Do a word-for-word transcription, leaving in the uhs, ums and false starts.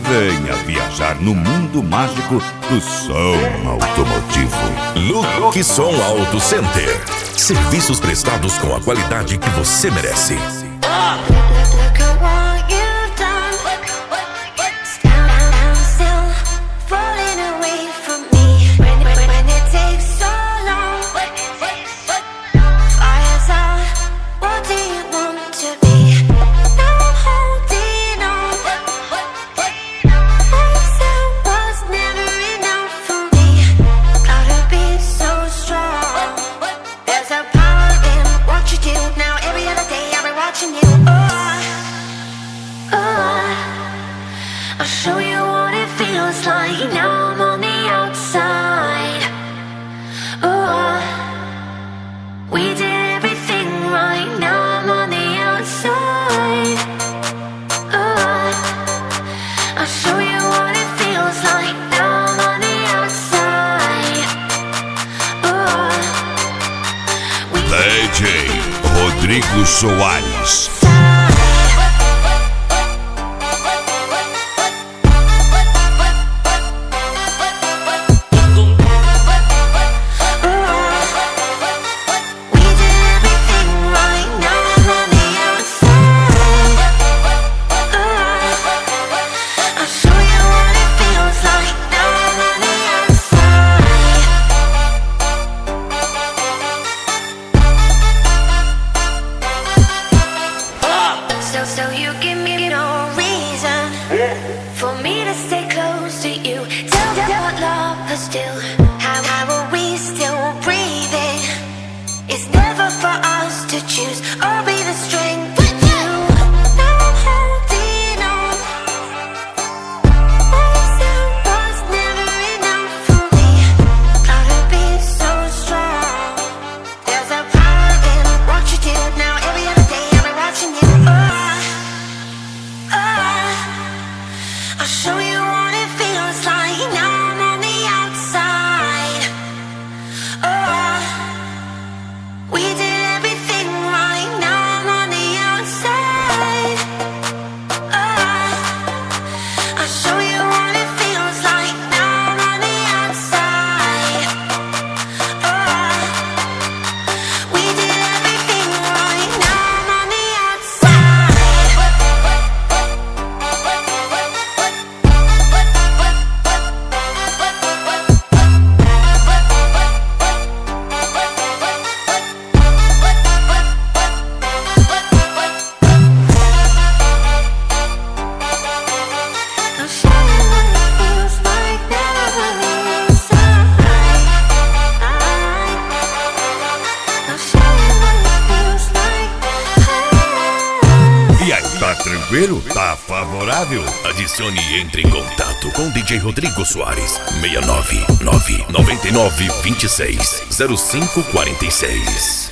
Venha viajar no mundo mágico do som automotivo. Luke Som Auto Center. Serviços prestados com a qualidade que você merece. D J Rodrigo Soares. So you give me no reason for me to stay close to you. Tell me what love is still. How, how are we still breathing? It's never for us to choose. I'll be the strength with you. Now I'm holding on. Myself was never enough for me. Gotta be so strong. There's a power in what you do. Now every other day I'll be watching you. Oh. I'll show you what it feels like. Now I'm on the outside. Oh, we did everything right. Now I'm on the outside. Oh, I'll show you what it feels like. Now I'm on the outside. Oh, we did everything right. Now I'm on the outside. E aí, tá tranquilo? Tá favorável? Adicione e entre em contato com D J Rodrigo Soares. seis nove nove nove nove dois seis zero cinco quatro seis.